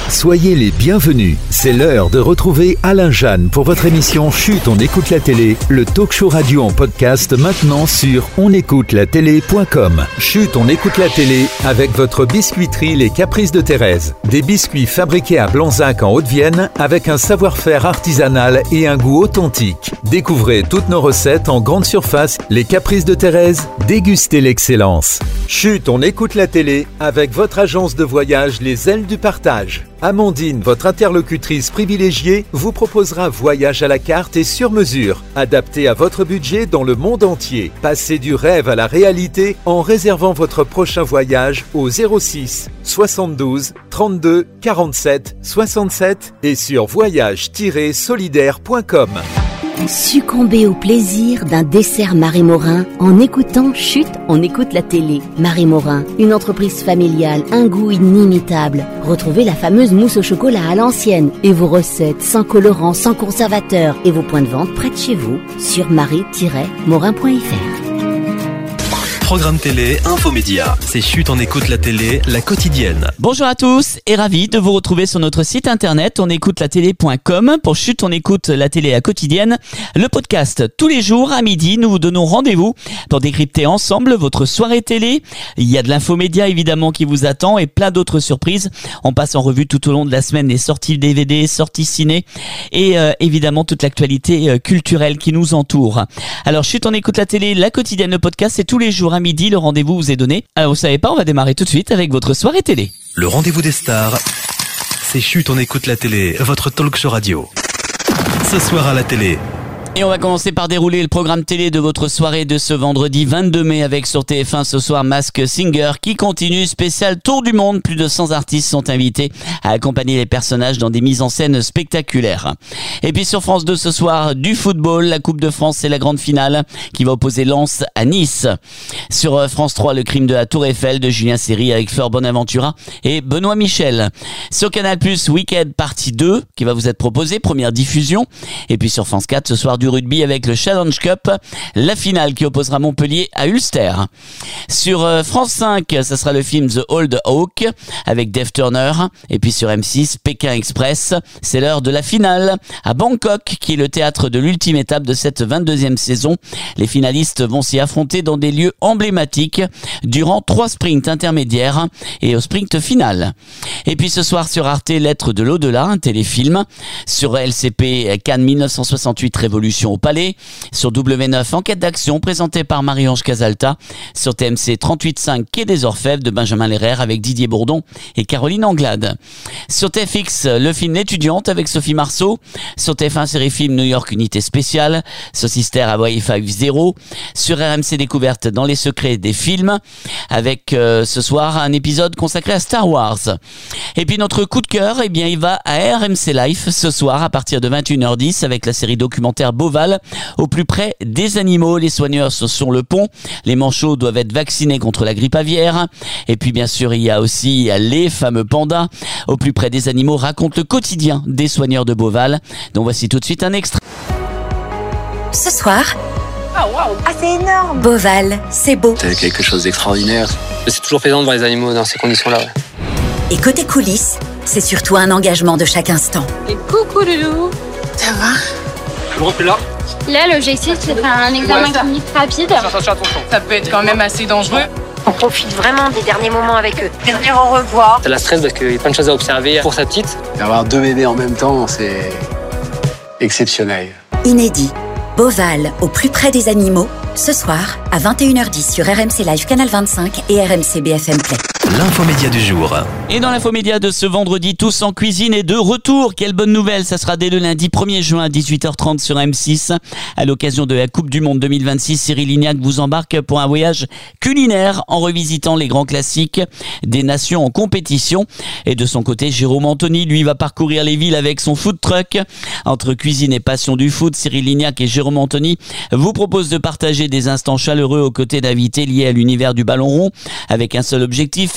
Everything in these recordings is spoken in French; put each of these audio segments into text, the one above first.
Soyez les bienvenus. C'est l'heure de retrouver Alain Jeanne pour votre émission Chut, on écoute la télé, le talk show radio en podcast maintenant sur onécoutelatélé.com. Chut, on écoute la télé avec votre biscuiterie Les Caprices de Thérèse. Des biscuits fabriqués à Blanzac en Haute-Vienne avec un savoir-faire artisanal et un goût authentique. Découvrez toutes nos recettes en grande surface. Les Caprices de Thérèse, dégustez l'excellence. Chut, on écoute la télé avec votre agence de voyage Les Ailes du Partage. Amandine, votre interlocutrice privilégiée, vous proposera voyage à la carte et sur mesure, adapté à votre budget dans le monde entier. Passez du rêve à la réalité en réservant votre prochain voyage au 06 72 32 47 67 et sur voyage-solidaire.com. Succombez au plaisir d'un dessert Marie Morin en écoutant Chut, on écoute la télé. Marie Morin, une entreprise familiale, un goût inimitable. Retrouvez la fameuse mousse au chocolat à l'ancienne et vos recettes sans colorant, sans conservateur et vos points de vente près de chez vous sur marie-morin.fr. Programme télé, infomédia. C'est Chut, on écoute la télé, la quotidienne. Bonjour à tous et ravi de vous retrouver sur notre site internet onécoutelatélé.com pour Chut, on écoute la télé, la quotidienne. Le podcast tous les jours à midi, nous vous donnons rendez-vous pour décrypter ensemble votre soirée télé. Il y a de l'infomédia évidemment qui vous attend et plein d'autres surprises. On passe en revue tout au long de la semaine les sorties DVD, sorties ciné et évidemment toute l'actualité culturelle qui nous entoure. Alors Chut, on écoute la télé, la quotidienne, le podcast, c'est tous les jours à midi, le rendez-vous vous est donné. Alors vous savez pas, on va démarrer tout de suite avec votre soirée télé. Le rendez-vous des stars, c'est Chut, on écoute la télé, votre talk show radio. Ce soir à la télé. Et on va commencer par dérouler le programme télé de votre soirée de ce vendredi 22 mai avec sur TF1 ce soir Masked Singer qui continue, spécial tour du monde. Plus de 100 artistes sont invités à accompagner les personnages dans des mises en scène spectaculaires. Et puis sur France 2 ce soir, du football, la Coupe de France, c'est la grande finale qui va opposer Lens à Nice. Sur France 3, le crime de la Tour Eiffel de Julien Seri avec Fleur Bonaventura et Benoît Michel. Sur Canal+, Week-end partie 2 qui va vous être proposé, première diffusion. Et puis sur France 4 ce soir, du rugby avec le Challenge Cup, la finale qui opposera Montpellier à Ulster. Sur France 5, ça sera le film The Old Hawk avec Dave Turner. Et puis sur M6, Pékin Express, c'est l'heure de la finale à Bangkok qui est le théâtre de l'ultime étape de cette 22e saison. Les finalistes vont s'y affronter dans des lieux emblématiques durant 3 sprints intermédiaires et au sprint final. Et puis ce soir sur Arte, Lettres de l'au-delà, un téléfilm. Sur LCP, Cannes 1968, Révolution au Palais. Sur W9, Enquête d'action présentée par Marie-Ange Casalta. Sur TMC 38.5, Quai des Orfèvres de Benjamin Lerrère avec Didier Bourdon et Caroline Anglade. Sur TFX, le film L'étudiante avec Sophie Marceau. Sur TF1, série film New York Unité spéciale. Sur Sister Hawaii 5-0. Sur RMC Découverte, Dans les secrets des films avec ce soir un épisode consacré à Star Wars. Et puis notre coup de cœur, eh bien il va à RMC Life ce soir à partir de 21h10 avec la série documentaire Beauval, au plus près des animaux. Les soigneurs sont sur le pont, les manchots doivent être vaccinés contre la grippe aviaire. Et puis bien sûr il y a aussi les fameux pandas. Au plus près des animaux raconte le quotidien des soigneurs de Beauval. Donc voici tout de suite un extrait. Ce soir, c'est énorme. Beauval, c'est beau. C'est quelque chose d'extraordinaire. C'est toujours plaisant de voir les animaux dans ces conditions-là. Ouais. Et côté coulisses, c'est surtout un engagement de chaque instant. Et coucou Loulou. Ça va? Je me refais là. Là, l'objectif, c'est de faire un examen clinique rapide. Attention. Ça peut être quand même assez dangereux. On profite vraiment des derniers moments avec eux. Venir au revoir. Ça la stresse parce qu'il y a plein de choses à observer pour sa petite. Avoir 2 bébés en même temps, c'est exceptionnel. Inédit. Beauval, au plus près des animaux, ce soir à 21h10 sur RMC Live Canal 25 et RMC BFM Play. L'infomédia du jour. Et dans l'infomédia de ce vendredi, Tous en cuisine est de retour. Quelle bonne nouvelle, ça sera dès le lundi 1er juin à 18h30 sur M6. À l'occasion de la Coupe du Monde 2026, Cyril Lignac vous embarque pour un voyage culinaire en revisitant les grands classiques des nations en compétition. Et de son côté, Jérôme Anthony, lui, va parcourir les villes avec son food truck. Entre cuisine et passion du food, Cyril Lignac et Jérôme Anthony vous proposent de partager des instants chaleureux aux côtés d'invités liés à l'univers du ballon rond avec un seul objectif,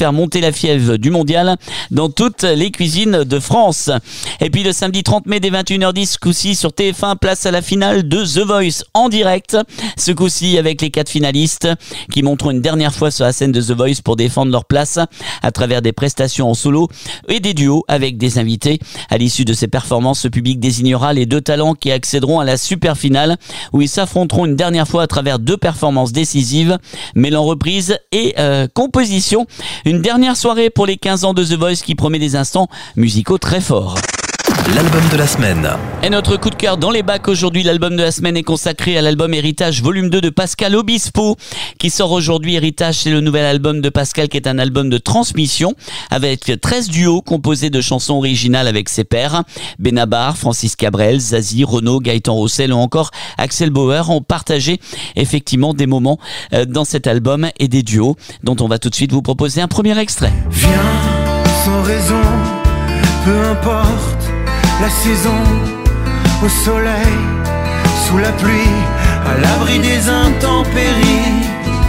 faire monter la fièvre du mondial dans toutes les cuisines de France. Et puis le samedi 30 mai dès 21h10, ce coup-ci sur TF1, place à la finale de The Voice en direct. Ce coup-ci avec les 4 finalistes qui monteront une dernière fois sur la scène de The Voice pour défendre leur place à travers des prestations en solo et des duos avec des invités. À l'issue de ces performances, le public désignera les 2 talents qui accéderont à la super finale où ils s'affronteront une dernière fois à travers 2 performances décisives, mêlant reprise et composition. Une dernière soirée pour les 15 ans de The Voice qui promet des instants musicaux très forts. L'album de la semaine. Et notre coup de cœur dans les bacs aujourd'hui, l'album de la semaine est consacré à l'album Héritage volume 2 de Pascal Obispo qui sort aujourd'hui. Héritage, c'est le nouvel album de Pascal qui est un album de transmission avec 13 duos composés de chansons originales avec ses pairs. Benabar, Francis Cabrel, Zazie, Renaud, Gaëtan Roussel ou encore Axel Bauer ont partagé effectivement des moments dans cet album et des duos dont on va tout de suite vous proposer un premier extrait. Viens sans raison, peu importe la saison, au soleil, sous la pluie, à l'abri des intempéries.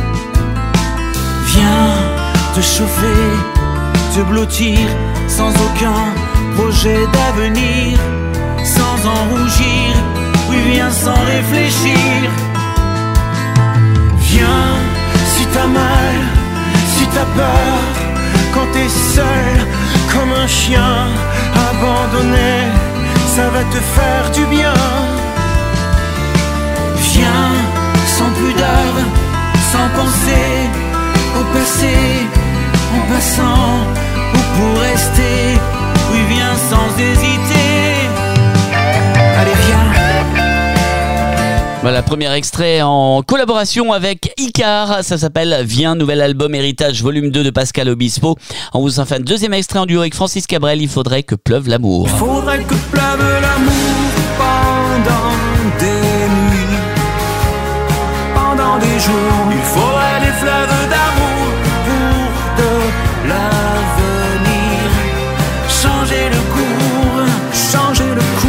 Viens te chauffer, te blottir, sans aucun projet d'avenir, sans en rougir, oui viens sans réfléchir. Viens si t'as mal, si t'as peur, quand t'es seul comme un chien abandonné, ça va te faire du bien. Viens sans pudeur, sans penser au passé, en passant ou pour rester, oui viens sans hésiter. Allez viens. Voilà, premier extrait en collaboration avec Icar, ça s'appelle Viens, nouvel album Héritage volume 2 de Pascal Obispo. On vous en fait un deuxième extrait en duo avec Francis Cabrel, Il faudrait que pleuve l'amour. Il faudrait que pleuve l'amour pendant des nuits, pendant des jours. Il faudrait des fleuves d'amour pour de l'avenir. Changer le cours, changer le cours.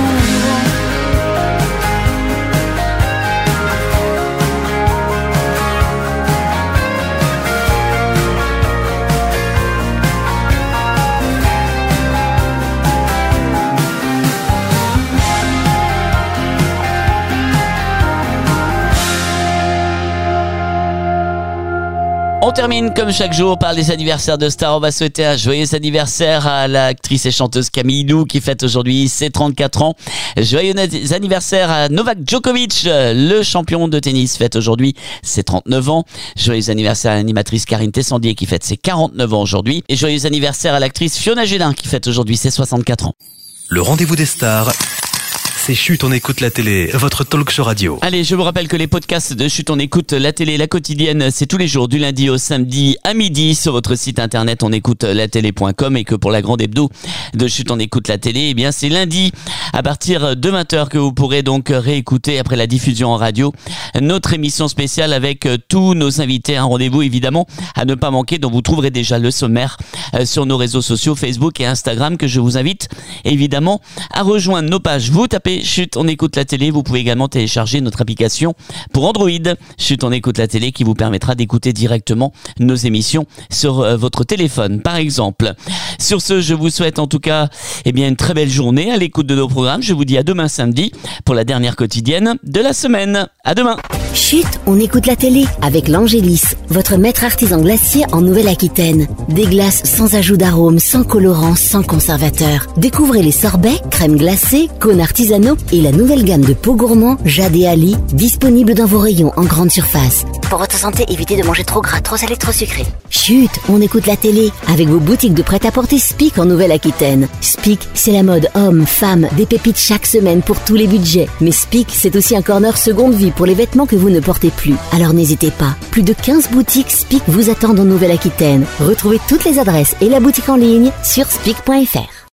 On termine comme chaque jour par les anniversaires de stars. On va souhaiter un joyeux anniversaire à l'actrice et chanteuse Camille Lou qui fête aujourd'hui ses 34 ans. Joyeux anniversaire à Novak Djokovic, le champion de tennis, fête aujourd'hui ses 39 ans. Joyeux anniversaire à l'animatrice Karine Tessandier qui fête ses 49 ans aujourd'hui. Et joyeux anniversaire à l'actrice Fiona Gélin qui fête aujourd'hui ses 64 ans. Le rendez-vous des stars. C'est Chut, on écoute la télé, votre talk show radio. Allez, je vous rappelle que les podcasts de Chut, on écoute la télé, la quotidienne, c'est tous les jours du lundi au samedi à midi sur votre site internet onécoutelatélé.com et que pour la grande hebdo de Chut, on écoute la télé, eh bien c'est lundi à partir de 20h que vous pourrez donc réécouter après la diffusion en radio notre émission spéciale avec tous nos invités. Un rendez-vous évidemment à ne pas manquer dont vous trouverez déjà le sommaire sur nos réseaux sociaux Facebook et Instagram que je vous invite évidemment à rejoindre nos pages. Vous tapez Chut, on écoute la télé. Vous pouvez également télécharger notre application pour Android. Chut, on écoute la télé qui vous permettra d'écouter directement nos émissions sur votre téléphone, par exemple. Sur ce, je vous souhaite en tout cas une très belle journée à l'écoute de nos programmes. Je vous dis à demain samedi pour la dernière quotidienne de la semaine. À demain. Chut, on écoute la télé avec l'Angélis, votre maître artisan glacier en Nouvelle-Aquitaine. Des glaces sans ajout d'arôme, sans colorant, sans conservateur. Découvrez les sorbets, crèmes glacées, cônes artisanaux et la nouvelle gamme de pots gourmands Jade et Ali, disponible dans vos rayons en grande surface. Pour votre santé, évitez de manger trop gras, trop salé, trop sucré. Chut, on écoute la télé avec vos boutiques de prêt-à-porter Spic en Nouvelle-Aquitaine. Spic, c'est la mode homme, femme, des pépites chaque semaine pour tous les budgets. Mais Spic, c'est aussi un corner seconde vie pour les vêtements que vous ne portez plus. Alors n'hésitez pas, plus de 15 boutiques Spic vous attendent en Nouvelle-Aquitaine. Retrouvez toutes les adresses et la boutique en ligne sur spic.fr.